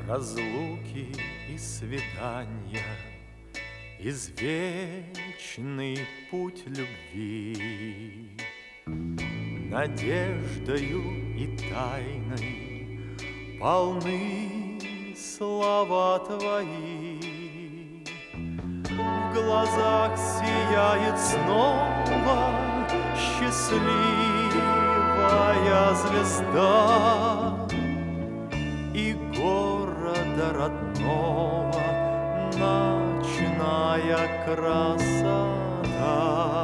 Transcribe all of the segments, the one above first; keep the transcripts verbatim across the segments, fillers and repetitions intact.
разлуки и свидания, извечный путь любви, надеждою и тайной полны слова твои. В глазах сияет снова счастливая звезда, и города родного ночная красота.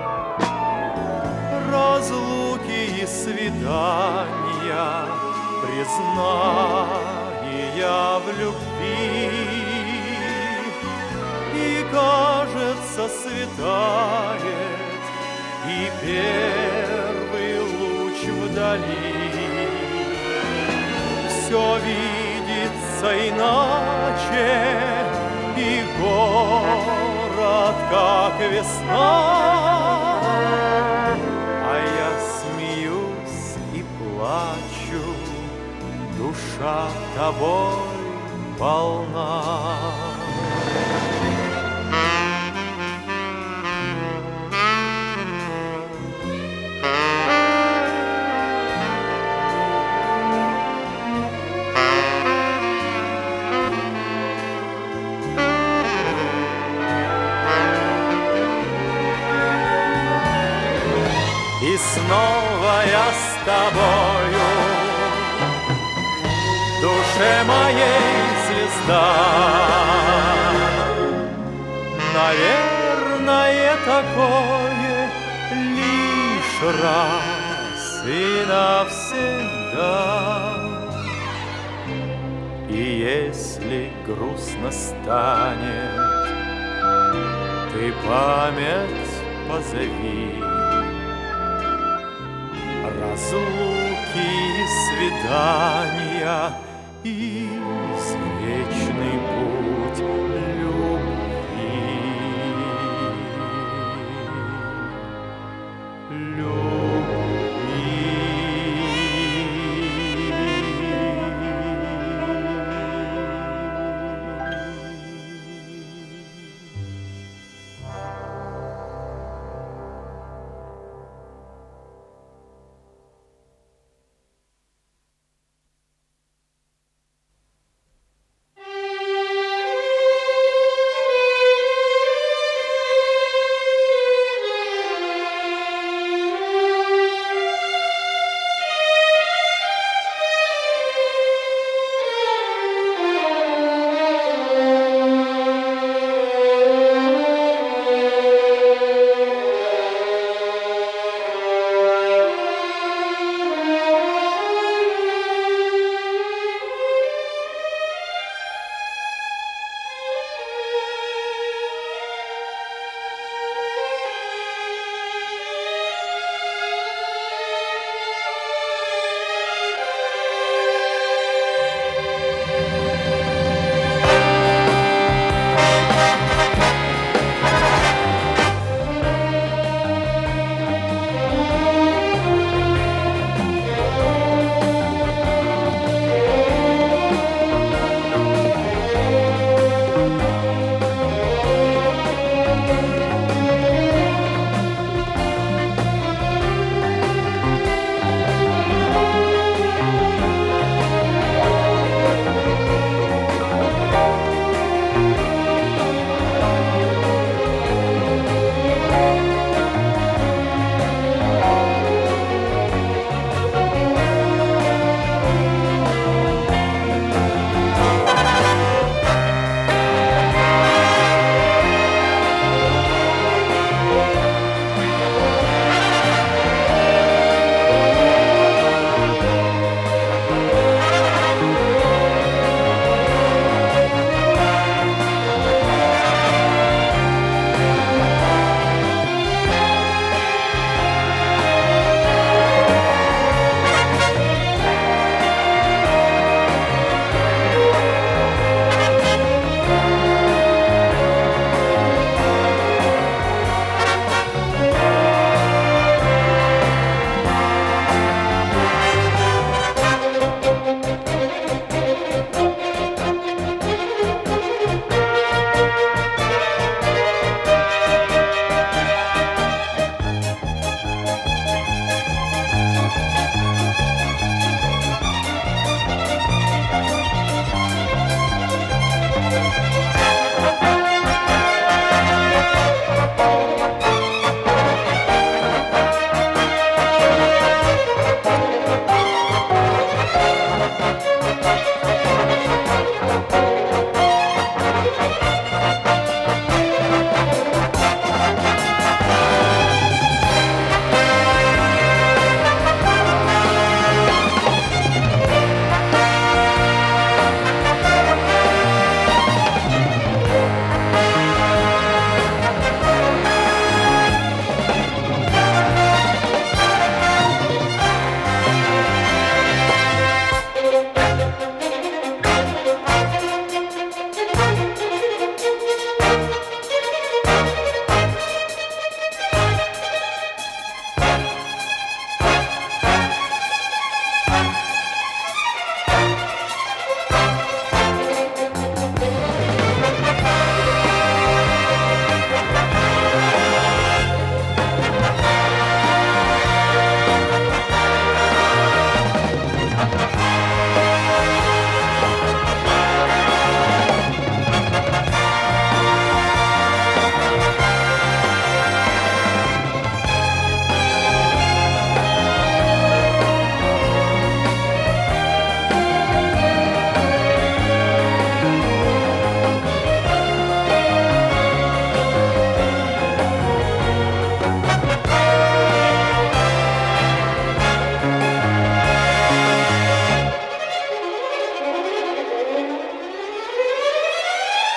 Разлуки и свидания, признания в любви, и, кажется, светает и первый луч вдали. Все видится иначе, и город, как весна. А я смеюсь и плачу, душа тобой полна. И снова я с тобою, душе моей звезда. Наверное, такое лишь раз и навсегда. И если грустно станет, ты память позови. Разлуки и свидания, извечный путь любви. Любви.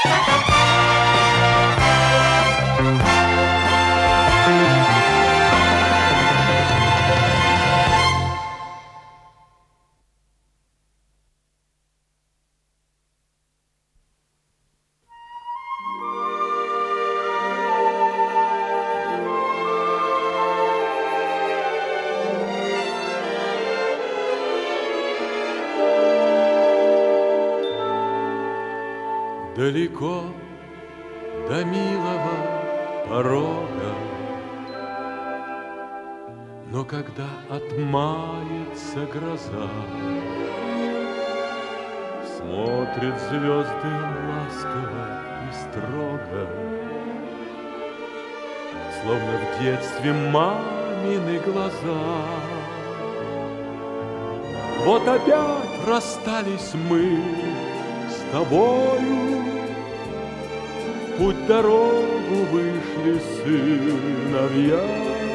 Далеко до милого порога, но когда отмается гроза, смотрят звезды ласково и строго, словно в детстве мамины глаза. Вот опять расстались мы с тобою, в путь дорогу вышли сыновья,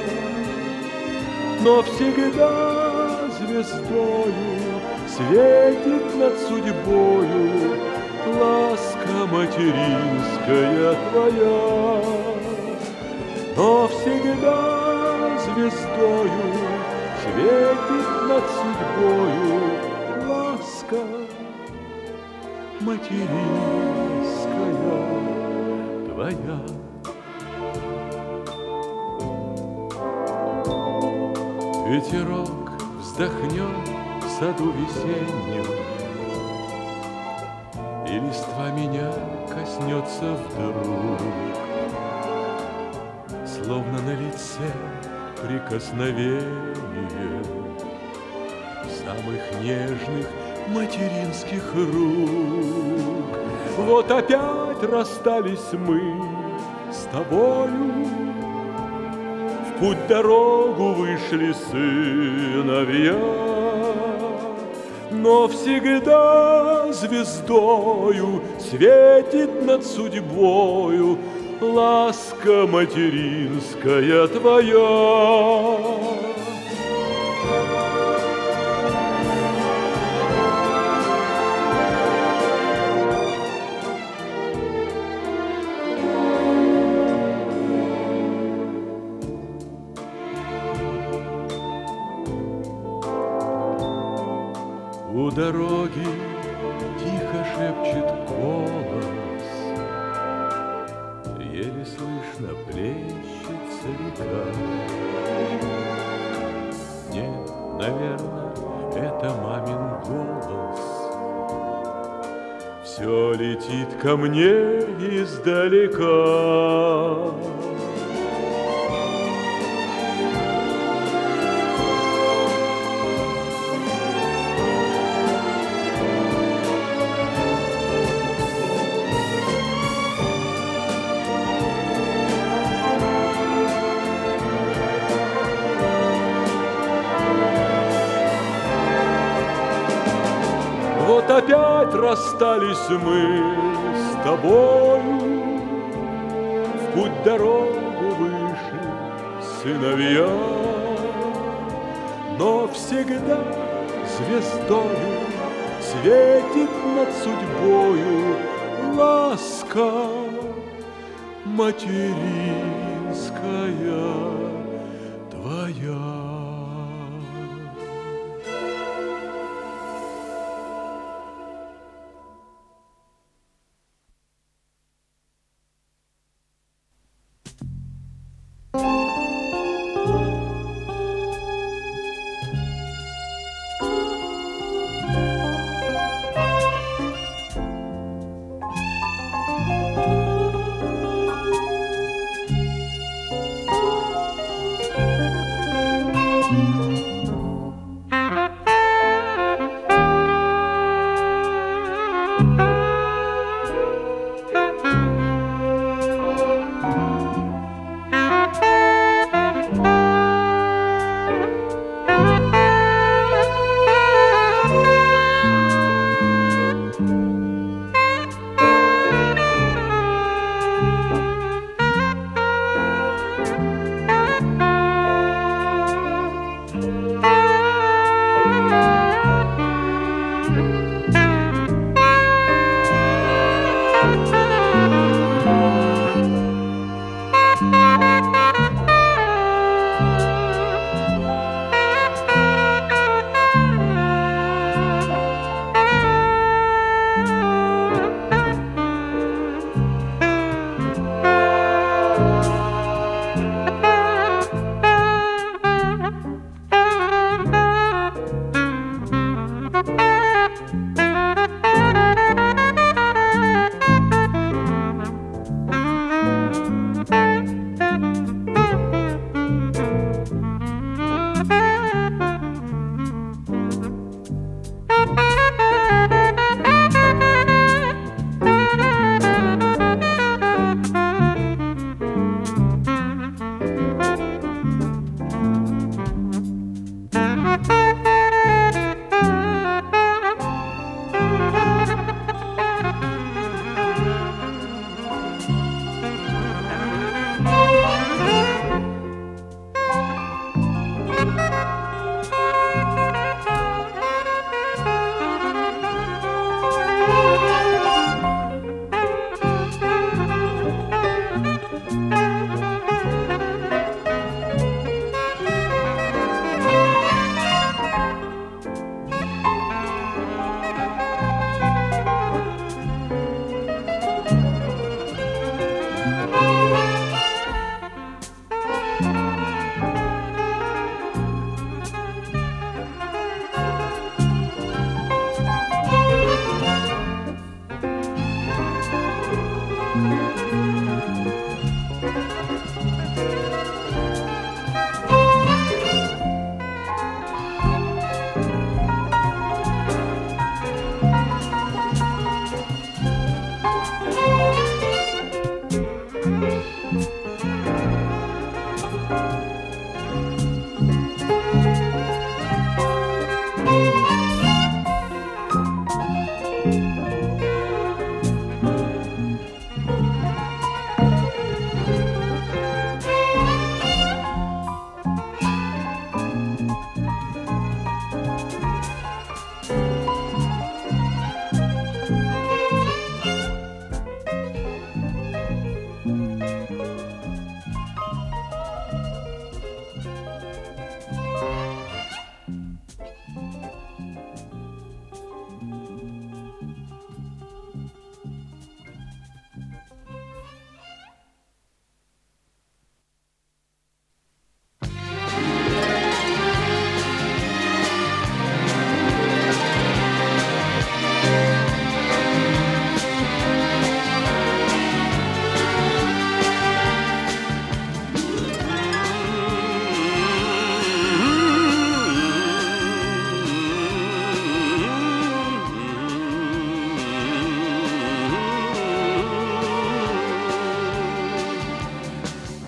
но всегда звездою светит над судьбою ласка материнская твоя. Но всегда звездою светит над судьбою ласка материнская твоя. Ветерок вздохнет в саду весеннем, и листва меня коснется вдруг, словно на лице прикосновение самых нежных материнских рук. Вот опять расстались мы с тобою, в путь дорогу вышли сыновья, но всегда звездою светит над судьбою ласка материнская твоя. У дороги тихо шепчет голос, еле слышно плещется река. Нет, наверное, это мамин голос, все летит ко мне издалека. Вот опять расстались мы с тобою, в путь дорогу вышли сыновья, но всегда звездою светит над судьбою ласка материнская твоя.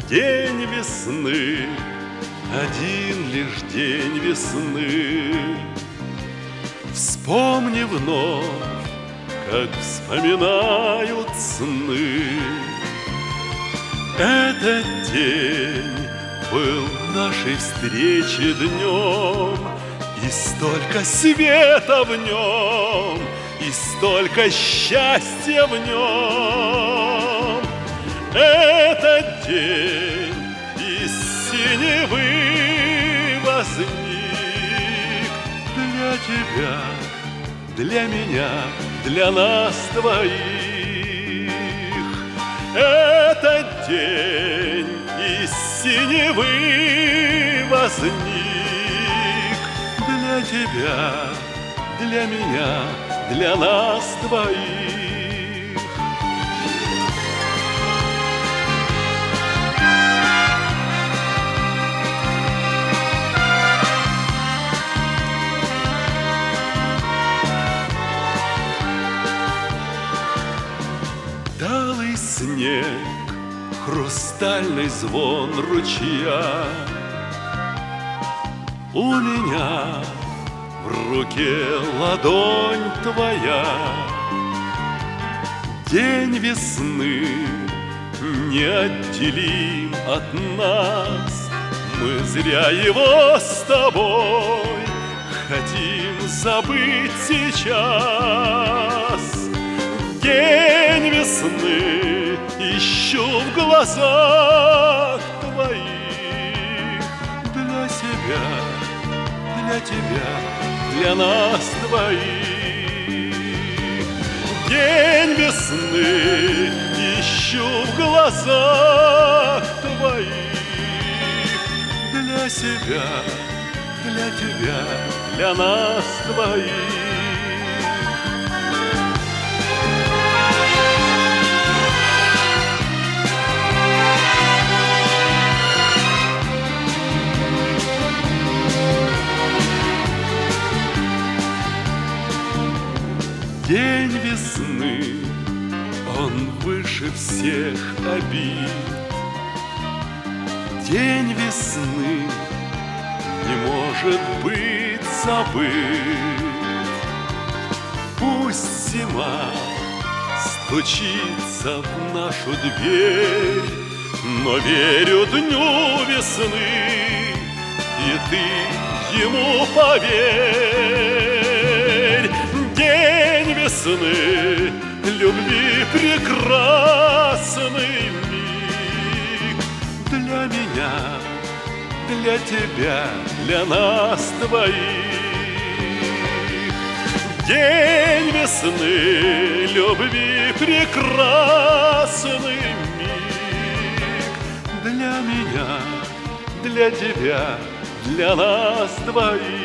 День весны, один лишь день весны. Вспомни вновь, как вспоминают сны. Этот день был нашей встречи днем, и столько света в нем, и столько счастья в нем. Этот день из синевы возник для тебя, для меня, для нас двоих. Этот день из синевы возник для тебя, для меня, для нас двоих. Талый снег, хрустальный звон ручья. У меня в руке ладонь твоя. День весны неотделим от нас. Мы зря его с тобой хотим забыть сейчас. День весны ищу в глазах твоих для себя, для тебя, для нас двоих. День весны ищу в глазах твоих для себя, для тебя, для нас двоих. День весны, он выше всех обид. День весны не может быть забыт. Пусть зима стучится в нашу дверь, но верю дню весны, и ты ему поверь. День весны, любви прекрасный миг для меня, для тебя, для нас двоих. День весны, любви прекрасный миг для меня, для тебя, для нас двоих.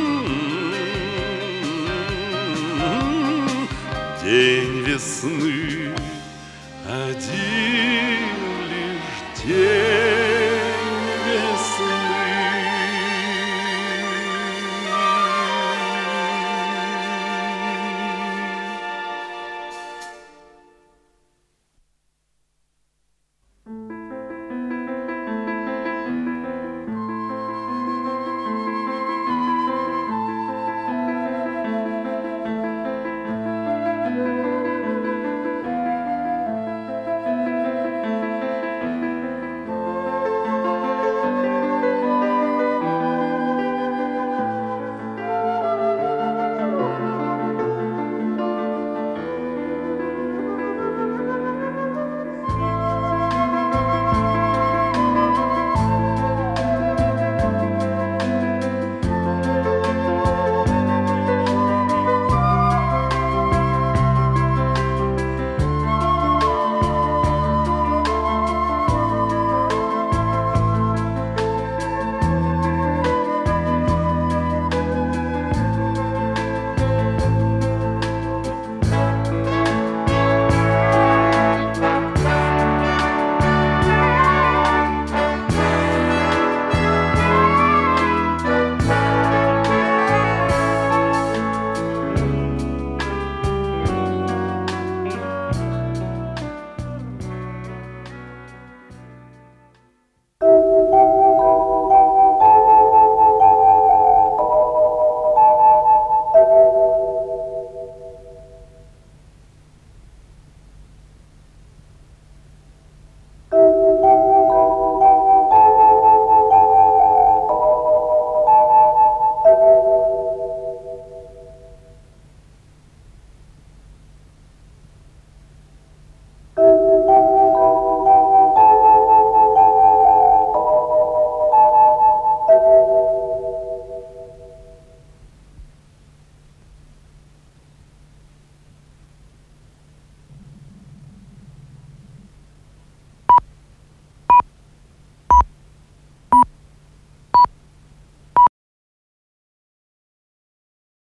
День весны.